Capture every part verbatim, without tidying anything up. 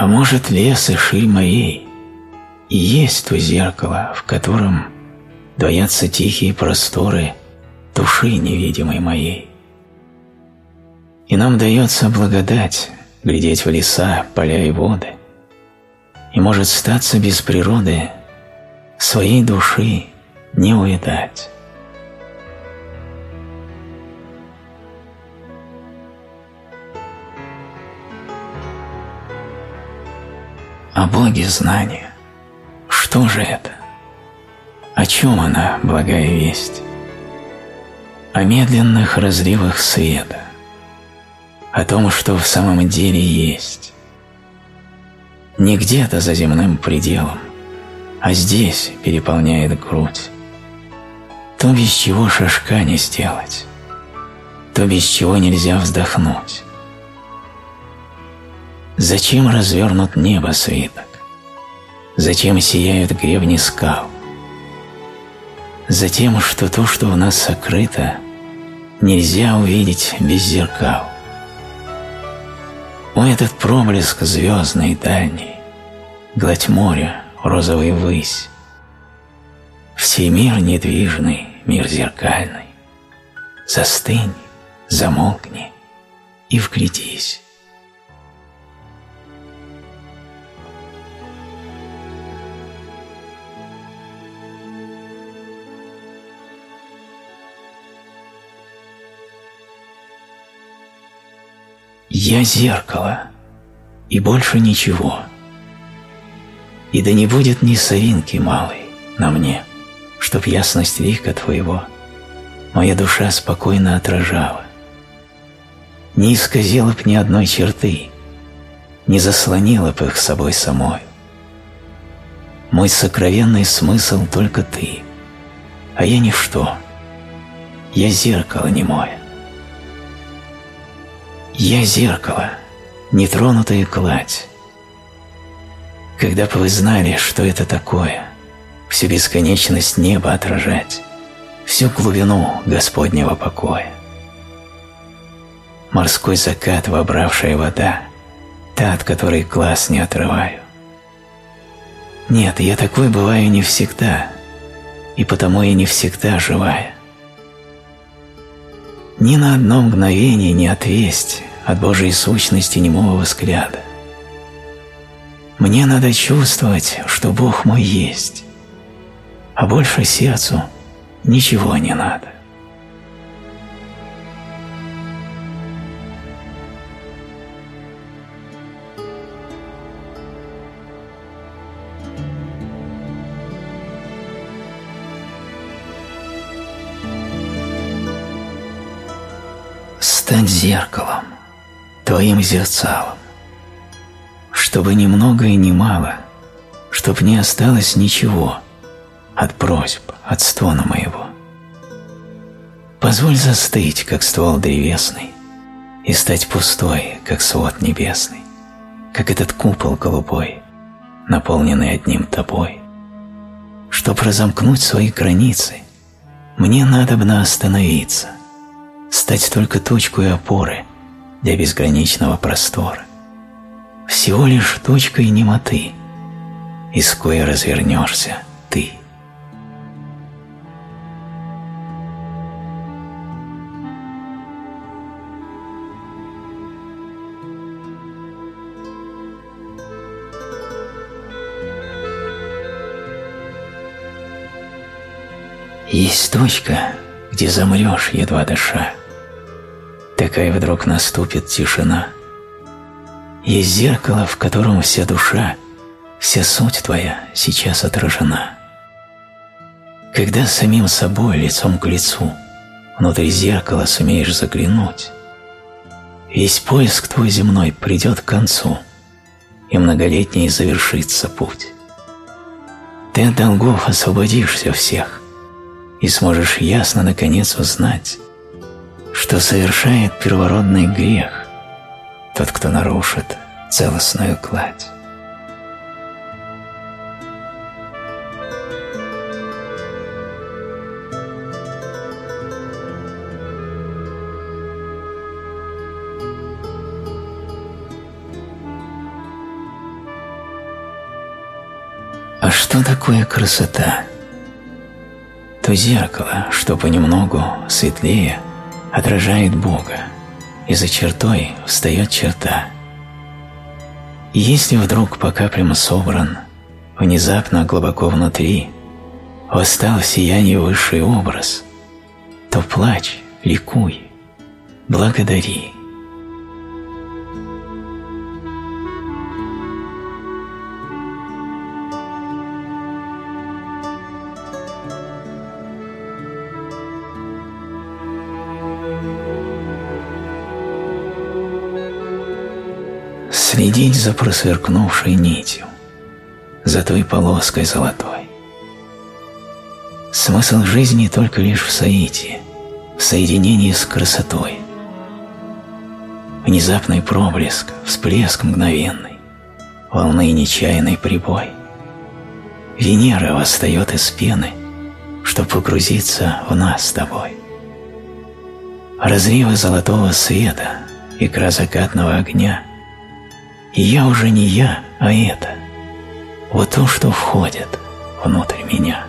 А может, лес и ширь моей и есть то зеркало, в котором двоятся тихие просторы души невидимой моей. И нам дается благодать глядеть в леса, поля и воды, и может статься без природы своей души не увидать. О Боге знание. Что же это? О чем она, благая весть? О медленных разливах света, о том, что в самом деле есть. Не где-то за земным пределом, а здесь переполняет грудь. То, без чего шажка не сделать, то, без чего нельзя вздохнуть. Зачем развернут небо свиток? Зачем сияют гребни скал? Затем, что то, что в нас сокрыто, нельзя увидеть без зеркал. О, этот проблеск звездный дальний, гладь моря, розовый высь, всей мир недвижный, мир зеркальный. Застынь, замолкни и вглядись. Я зеркало, и больше ничего. И да не будет ни соринки малой на мне, чтоб ясность лика твоего моя душа спокойно отражала. Не исказила б ни одной черты, не заслонила б их собой самой. Мой сокровенный смысл только ты, а я ничто, я зеркало немое. Я зеркало, нетронутая кладь. Когда бы вы знали, что это такое, всю бесконечность неба отражать, всю глубину Господнего покоя. Морской закат, вобравшая вода, та, от которой глаз не отрываю. Нет, я такой бываю не всегда, и потому я не всегда живая. Ни на одно мгновение не отвесть от Божьей сущности немого взгляда. Мне надо чувствовать, что Бог мой есть, а больше сердцу ничего не надо. Стань зеркалом, твоим зерцалом, чтобы ни много и ни мало, чтоб не осталось ничего от просьб, от стона моего. Позволь застыть, как ствол древесный, и стать пустой, как свод небесный, как этот купол голубой, наполненный одним тобой. Чтоб разомкнуть свои границы, мне надобно остановиться, стать только точкой опоры для безграничного простора, всего лишь точкой немоты, из коей развернешься ты. Есть точка, где замрешь, едва дыша. Такая вдруг наступит тишина. Есть зеркало, в котором вся душа, вся суть твоя сейчас отражена. Когда с самим собой лицом к лицу внутрь зеркала сумеешь заглянуть, весь поиск твой земной придет к концу, и многолетний завершится путь. Ты от долгов освободишься всех и сможешь ясно наконец узнать, что совершает первородный грех тот, кто нарушит целостную гладь. что такое красота? То зеркало, что понемногу, светлее, отражает Бога, и за чертой встает черта. И если вдруг по каплям собран, внезапно глубоко внутри восстал в сиянии высший образ, то плачь, ликуй, благодари. Следить за просверкнувшей нитью, за той полоской золотой. Смысл жизни только лишь в соитии, в соединении с красотой. Внезапный проблеск, всплеск мгновенный, волны нечаянный прибой. Венера восстает из пены, чтоб погрузиться в нас с тобой. Разрывы золотого света, икра закатного огня. И я уже не я, а это, вот то, что входит внутрь меня.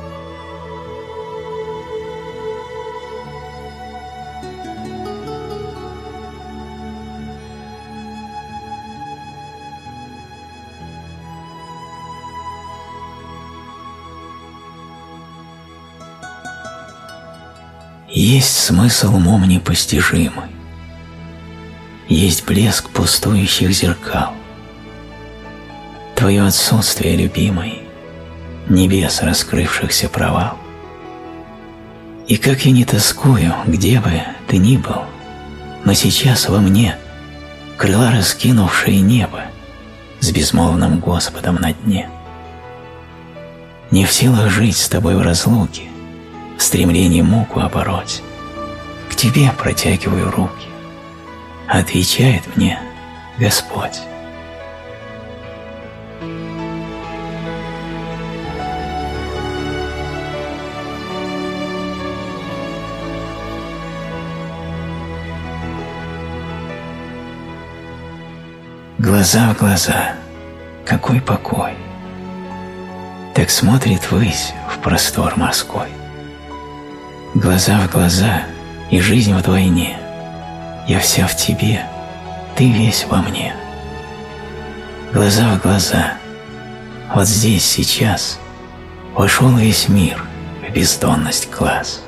Есть смысл умом непостижимый, есть блеск пустующих зеркал. Твое отсутствие, любимый, небес раскрывшихся провал. И как я не тоскую, где бы ты ни был, но сейчас во мне крыла раскинувшее небо с безмолвным Господом на дне. Не в силах жить с тобой в разлуке, в стремлении муку обороть, к тебе протягиваю руки. Отвечает мне Господь. Глаза в глаза, какой покой! Так смотрит ввысь в простор морской. Глаза в глаза и жизнь вдвойне. Я вся в тебе, ты весь во мне. Глаза в глаза, вот здесь, сейчас, вошел весь мир в бездонность глаз.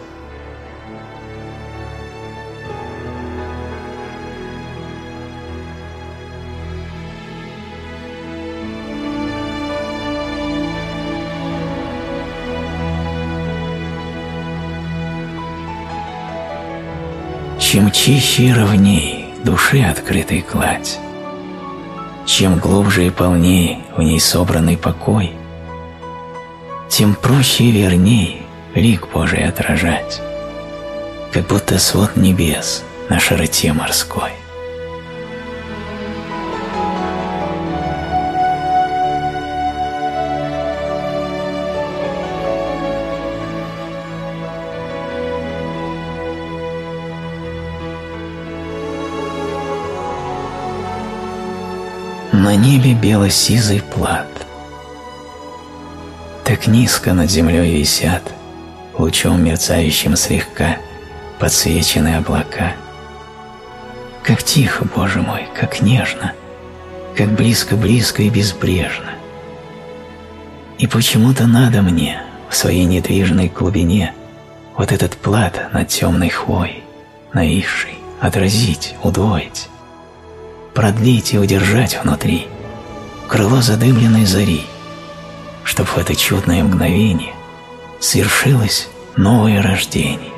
Чем чище и ровней души открытой гладь, чем глубже и полней в ней собранный покой, тем проще и верней лик Божий отражать, как будто свод небес на широте морской. На небе бело-сизый плат. Так низко над землей висят, лучом мерцающим слегка, подсвеченные облака. Как тихо, Боже мой, как нежно, как близко-близко и безбрежно. И почему-то надо мне в своей недвижной глубине вот этот плат над темной хвоей, нависший, отразить, удвоить, продлить и удержать внутри крыло задымленной зари, чтоб в это чудное мгновение свершилось новое рождение.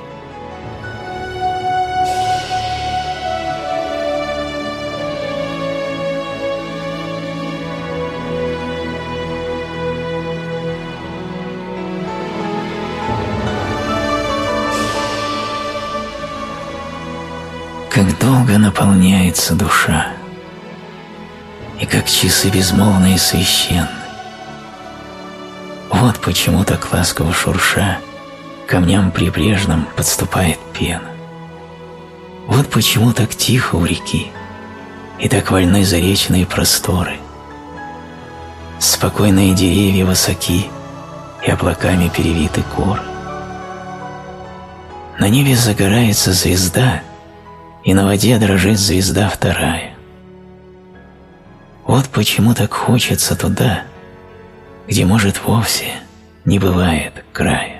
Как долго наполняется душа, и как часы безмолвные и священны. Вот почему так ласково шурша камням прибрежным подступает пена. Вот почему так тихо у реки и так вольны заречные просторы. Спокойные деревья высоки, и облаками перевиты горы. На небе загорается звезда, и на воде дрожит звезда вторая. Вот почему так хочется туда, где, может, вовсе не бывает края.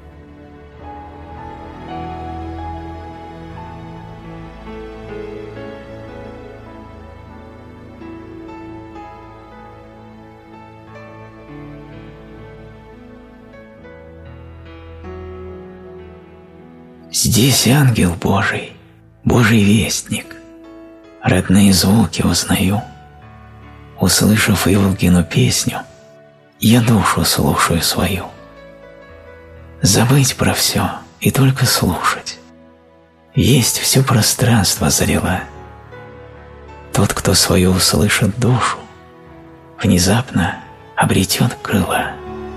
Здесь ангел Божий, Божий вестник, родные звуки узнаю. Услышав Иволгину песню, я душу слушаю свою. Забыть про все и только слушать. Есть все пространство залила. Тот, кто свою услышит душу, внезапно обретет крыла.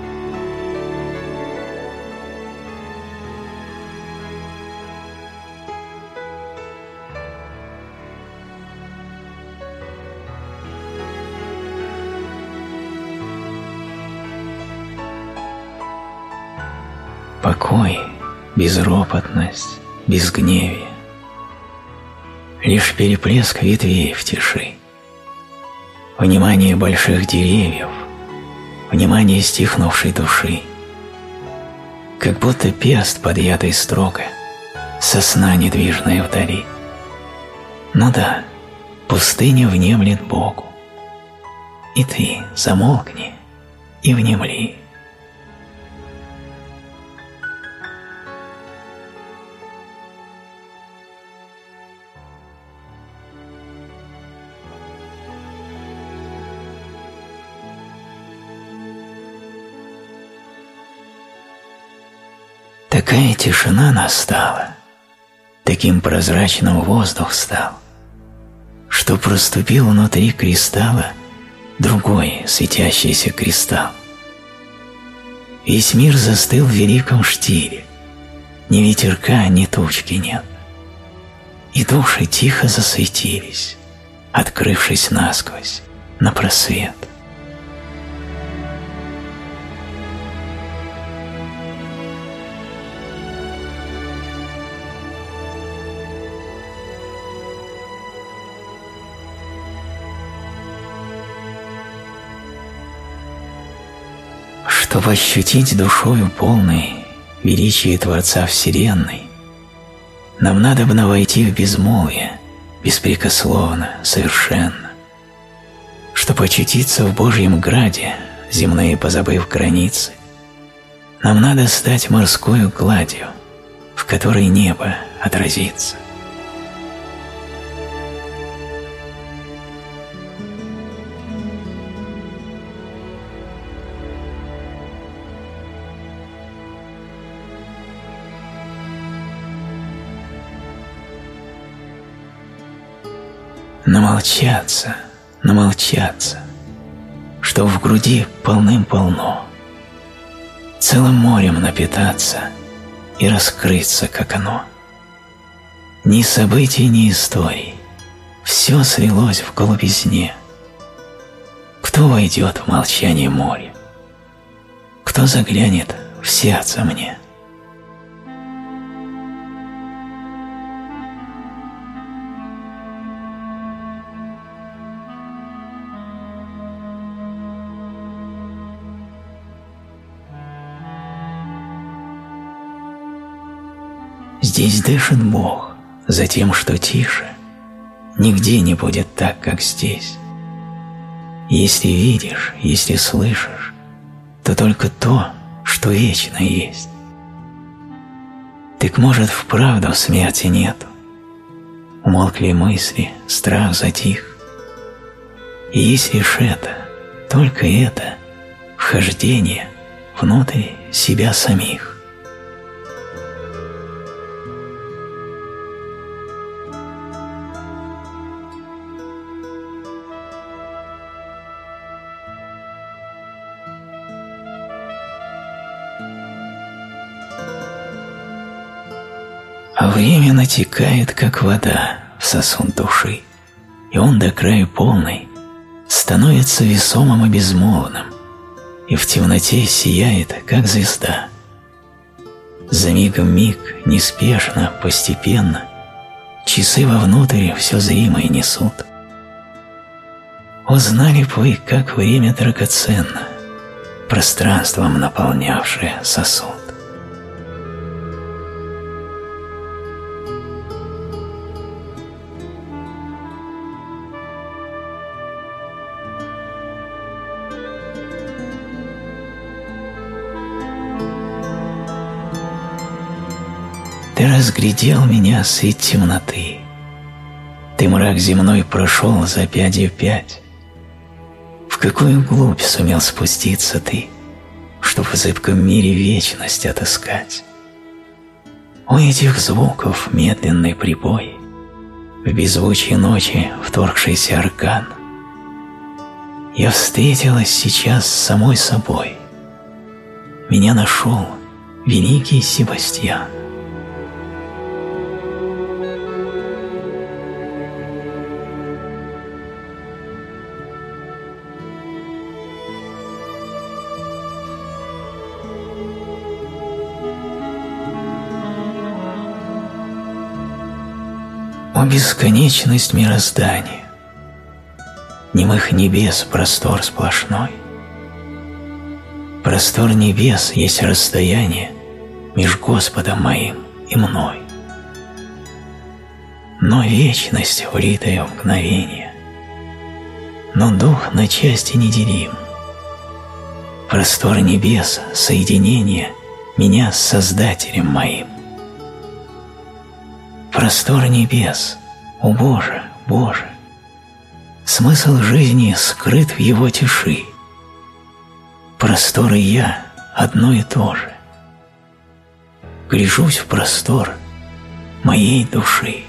Покой, безропотность, безгневие. Лишь переплеск ветвей в тиши. Внимание больших деревьев, внимание стихнувшей души. Как будто перст подъятый строго, сосна недвижная вдали. Ну да, пустыня внемлет Богу. И ты замолкни и внемли. Такая тишина настала, таким прозрачным воздух стал, что проступил внутри кристалла другой светящийся кристалл. Весь мир застыл в великом штиле, ни ветерка, ни тучки нет. И души тихо засветились, открывшись насквозь на просвет. Чтобы ощутить душою полной величие Творца Вселенной, нам надобно войти в безмолвие, беспрекословно, совершенно. Чтобы очутиться в Божьем граде, земные позабыв границы, нам надо стать морскою гладью, в которой небо отразится. Намолчаться, намолчаться, что в груди полным-полно, целым морем напитаться и раскрыться, как оно. Ни событий, ни историй, все свелось в голубизне. Кто войдет в молчание моря? Кто заглянет в сердце мне? Здесь дышит Бог, за тем, что тише, нигде не будет так, как здесь. Если видишь, если слышишь, то только то, что вечно есть. Так может, вправду смерти нету? Умолкли мысли, страх затих. И есть лишь это, только это, вхождение внутрь себя самих. А время натекает, как вода, в сосуд души, и он до края полный, становится весомым и безмолвным, и в темноте сияет, как звезда. За мигом миг, неспешно, постепенно, часы вовнутрь все зримое несут. О, знали б вы, как время драгоценно, пространством наполнявшее сосуд. Ты разглядел меня средь темноты, ты мрак земной прошел за пятью пять. В какую глубь сумел спуститься ты, чтоб в зыбком мире вечность отыскать? У этих звуков медленный прибой, в беззвучье ночи вторгшийся аркан. Я встретилась сейчас с самой собой, меня нашел великий Себастьян. О, бесконечность мироздания, немых небес простор сплошной. Простор небес есть расстояние меж Господом моим и мной. Но вечность влитая в мгновение, но дух на части неделим. Простор небес — соединение меня с Создателем моим. Простор небес, о Боже, Боже, смысл жизни скрыт в его тиши. Простор и я одно и то же. Гляжусь в простор моей души.